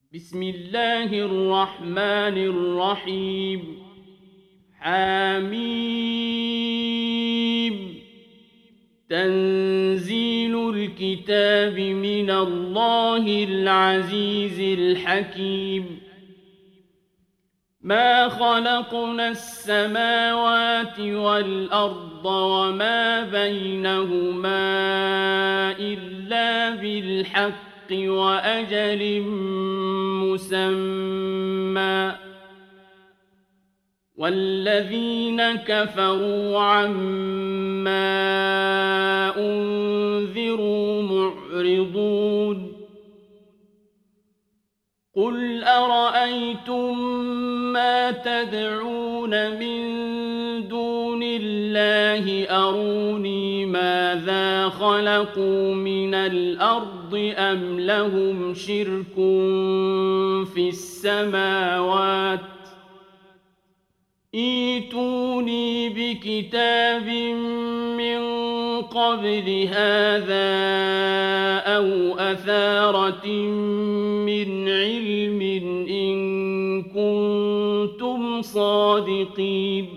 بسم الله الرحمن الرحيم. حميم. تنزيل الكتاب من الله العزيز الحكيم. ما خلقنا السماوات والأرض وما بينهما إلا بالحق وأجل مسمى، والذين كفروا عما أنذروا معرضون. قل أرأيتم ما تدعون من دون الله أروني ماذا خلقوا من الأرض أم لهم شرك في السماوات، ائتوني بكتاب من قبل هذا أو أثارة من علم إن كنتم صادقين.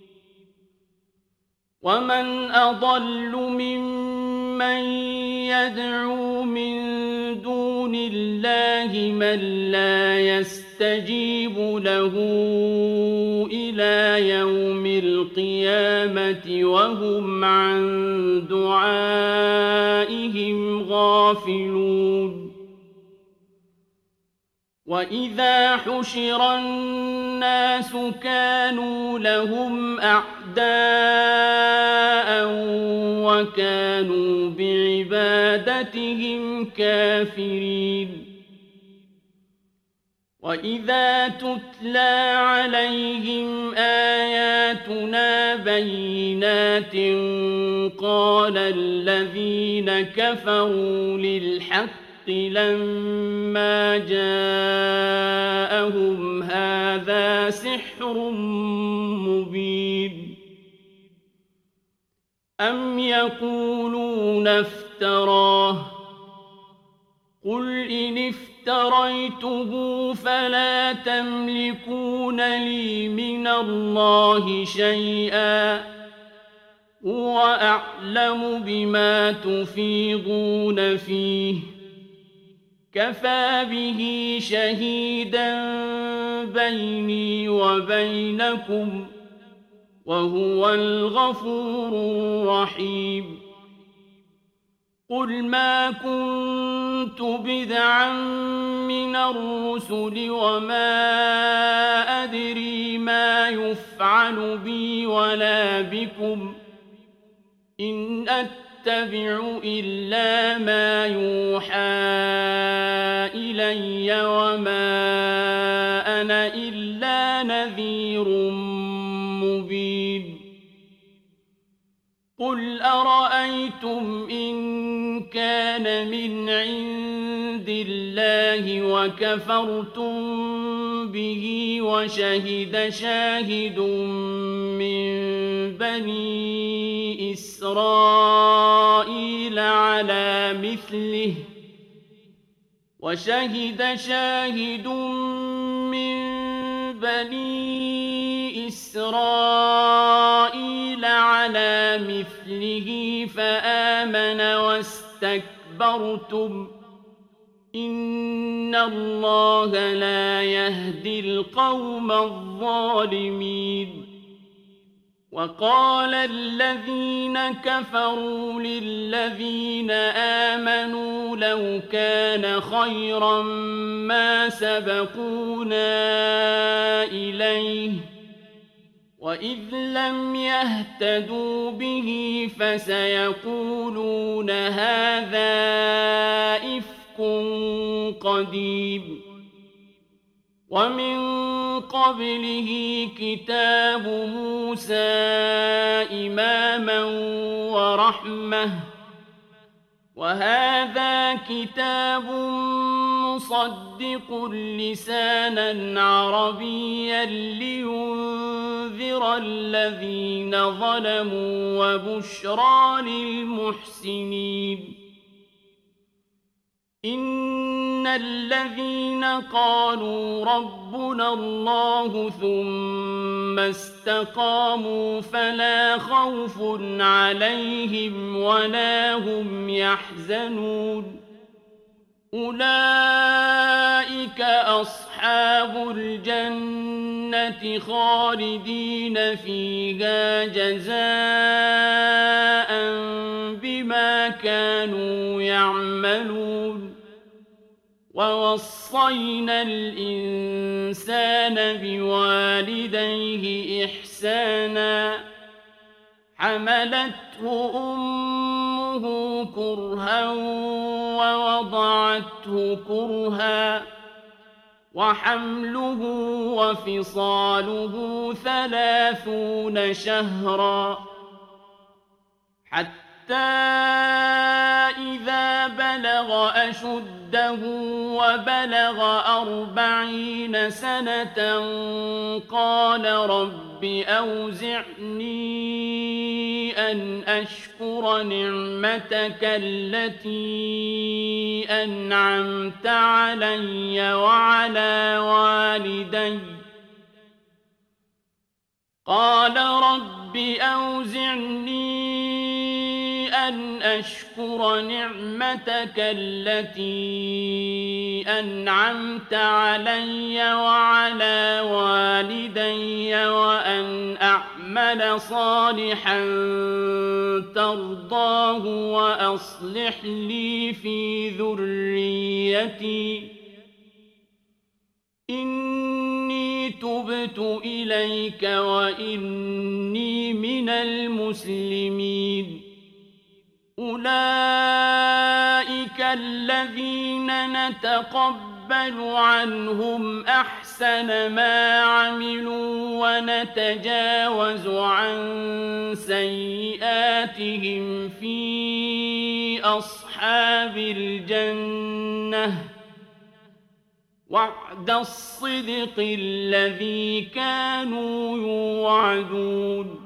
ومن أضل ممن يدعو من دون الله من لا يستجيب له إلى يوم القيامة وهم عن دعائهم غافلون. وإذا حشر الناس كانوا لهم أعداء وكانوا بعبادتهم كافرين. وإذا تتلى عليهم آياتنا بينات قال الذين كفروا للحق لما جاءهم هذا سحر مبين. أم يقولون افتراه، قل إن افتريته فلا تملكون لي من الله شيئا، هو أعلم بما تفيضون فيه، كفى به شهيدا بيني وبينكم وهو الغفور الرحيم. قل ما كنت بدعا من الرسل وما أدري ما يفعل بي ولا بكم، إن أتبع إلا ما يوحى إلي وما أنا إلا نذير مبين. قل أرأيتم إن كان من عند الله وكفرتم به وشهد شاهد من بني إسرائيل على مثله فآمن واستكبرتم إن الله لا يهدي القوم الظالمين. وقال الذين كفروا للذين آمنوا لو كان خيرا ما سبقونا إليه، وإذ لم يهتدوا به فسيقولون هذا إفك قديم. ومن قبله كتاب موسى إماما ورحمة، وهذا كتاب مصدق لسانا عربيا لينذر الذين ظلموا وبشرى للمحسنين. إن الذين قالوا ربنا الله ثم استقاموا فلا خوف عليهم ولا هم يحزنون أولئك أصحاب الجنة خالدين فيها جزاء بما كانوا يعملون ووصينا الإنسان بوالديه إحسانا حملته أمه كرها ووضعته كرها وحمله وفصاله 30 شهرا حتى إذا بلغ أشده وبلغ 40 سنة قال رب أوزعني أن أشكر نعمتك التي أنعمت علي وعلى والدي قال رب أوزعني أن أشكر نعمتك التي أنعمت علي وعلى والدي وأن أعمل صالحا ترضاه وأصلح لي في ذريتي إني تبت إليك وإني من المسلمين أولئك الذين نتقبل عنهم أحسن ما عملوا ونتجاوز عن سيئاتهم في أصحاب الجنة وعد الصدق الذي كانوا يوعدون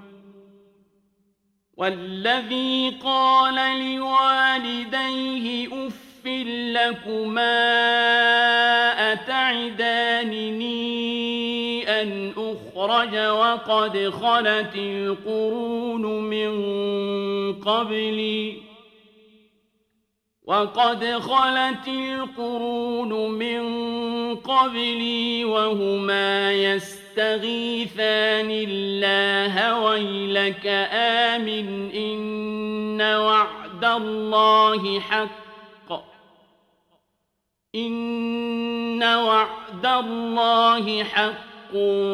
والذي قال لوالديه أف لكما أتعدانني أن أخرج وقد خلت القرون من قبلي وهما يستغيثان الله ويلك آمن إن وعد الله حق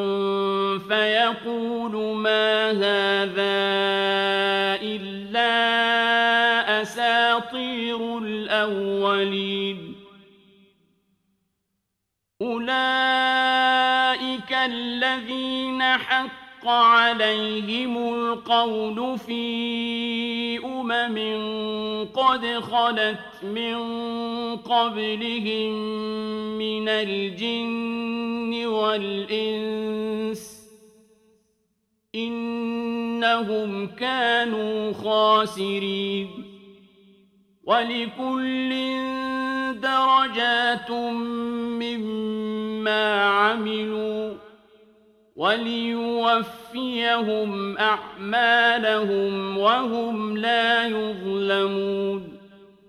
فيقول ما هذا إلا أساطير الأولين أولئك الذين حق عليهم القول في قد خلت من قبلهم من الجن والإنس إنهم كانوا خاسرين ولكل درجات مما عملوا وليوفيهم أعمالهم وهم لا يظلمون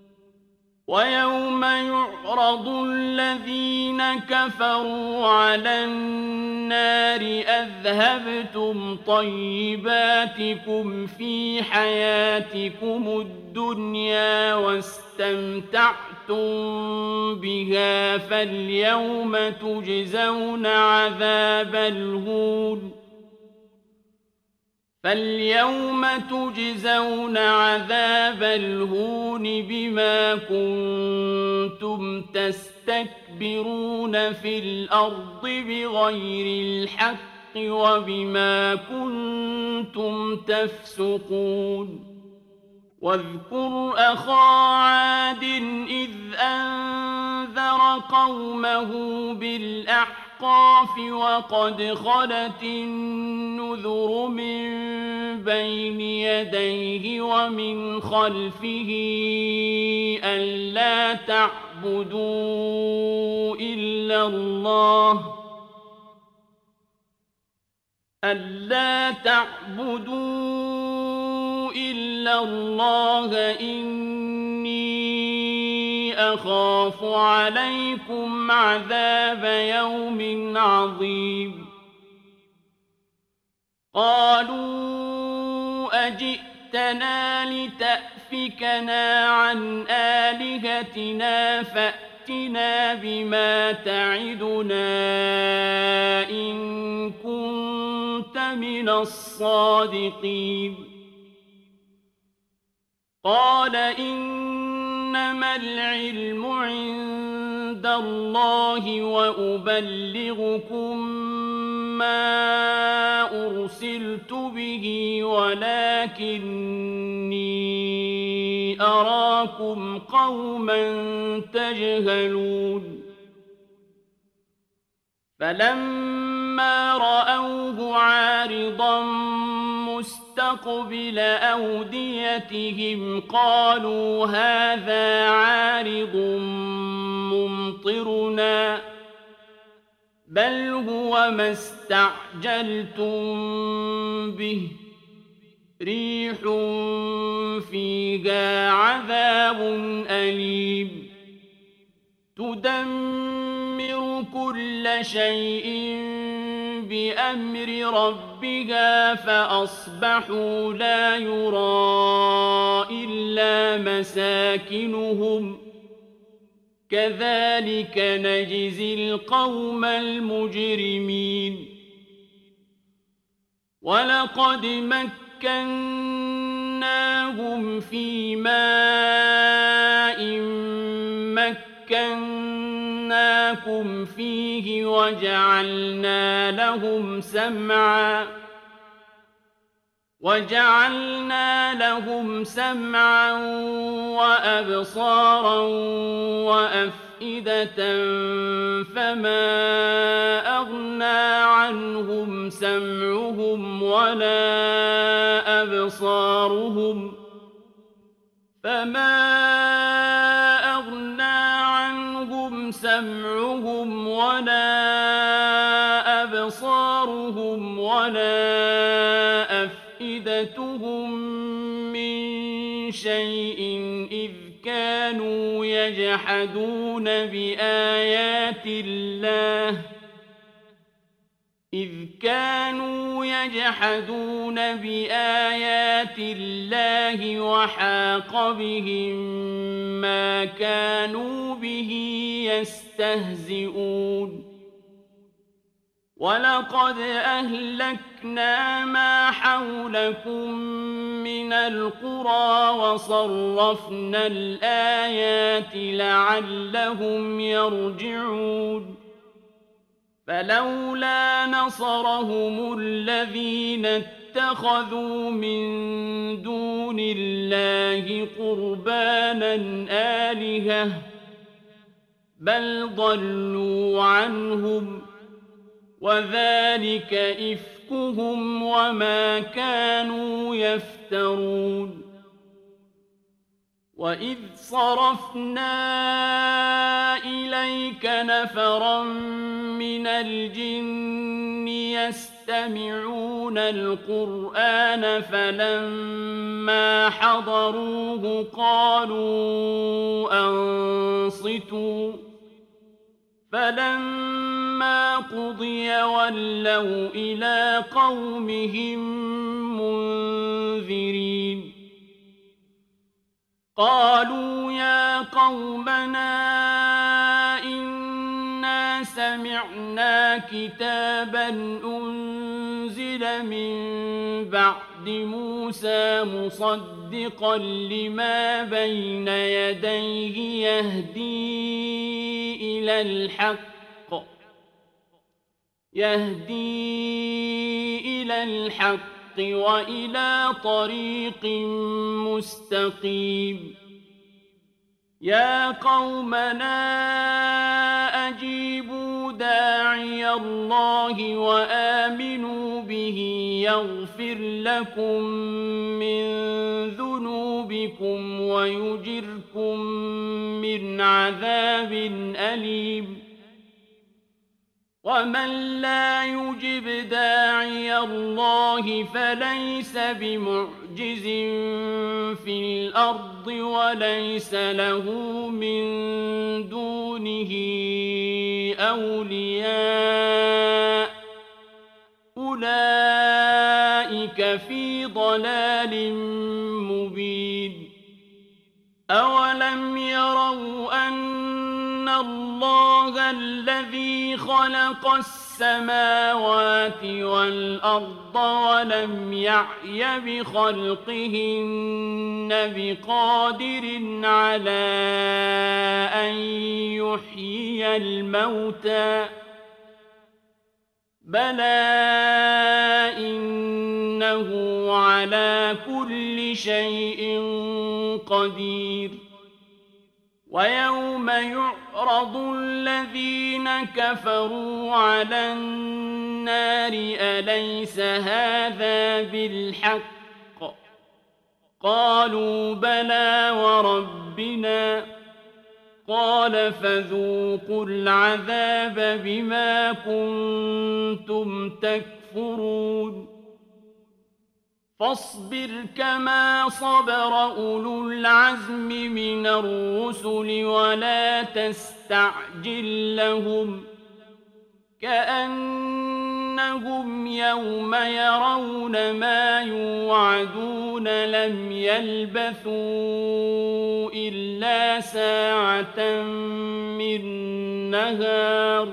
ويوم يعرض الذين كفروا على النار أذهبتم طيباتكم في حياتكم الدنيا واستمتعتم بها فاليوم تجزون عذاب الهون بما كنتم تستكبرون في الأرض بغير الحق وبما كنتم تفسقون واذكر أخا عاد إذ أنذر قومه بالأحقاف وقد خلت النذر من بين يديه ومن خلفه ألا تعبدوا تعبدوا إلا الله إني أخاف عليكم عذاب يوم عظيم قالوا أجئتنا لتأفكنا عن آلهتنا فأتنا بما تعدنا إن كنت من الصادقين قال إنما العلم عند الله وأبلغكم ما أرسلت به ولكني أراكم قوما تجهلون فلما رأوه عارضا مستقبل أوديتهم قالوا هذا عارض ممطرنا بل هو ما استعجلتم به ريح فيها عذاب أليم تدمر كل شيء بأمر ربها فأصبحوا لا يرى إلا مساكنهم كذلك نجزي القوم المجرمين ولقد مكناهم في ماء مكناكم فيه وجعلنا لهم سمعا وأبصارا وأفئدة فما أغنى عنهم سمعهم ولا أبصارهم ولا أفئدتهم من شيء إذ كانوا يجحدون بآيات الله وحاق بهم ما كانوا به يستهزئون ولقد أهلكنا ما حولكم من القرى وصرفنا الآيات لعلهم يرجعون فلولا نصرهم الذين اتخذوا من دون الله قربانا آلهة بل ضلوا عنهم وذلك إفكهم وما كانوا يفترون وإذ صرفنا إليك نفرا من الجن يستمعون القرآن فلما حضروه قالوا أنصتوا فلما قضي ولوا إلى قومهم منذرين قالوا يا قومنا إنا سمعنا كتابا أنزل من بعد موسى مصدقا لما بين يديه يهدي إلى الحق وإلى طريق مستقيم يا قومنا أجيبوا داعي الله وآمنوا به يغفر لكم من ذنوبكم ويجركم من عذاب أليم ومن لا يجب داعي الله فليس بمعجز في الأرض وليس له من دونه أولياء أولئك في ضلال مبين أولم يروا أن الله الذي خلق السماوات والأرض ولم يعي بخلقهن بقادر على أن يحيي الموتى بلى إنه على كل شيء قدير ويوم يعرض الذين كفروا على النار أليس هذا بالحق قالوا بلى وربنا قال فذوقوا العذاب بما كنتم تكفرون فاصبر كما صبر أولو العزم من الرسل ولا تستعجل لهم كأنهم يوم يرون ما يوعدون لم يلبثوا إلا ساعة من نهار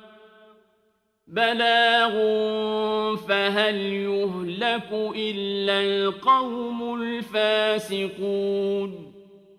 بلاغ فهل يهلك إلا القوم الفاسقون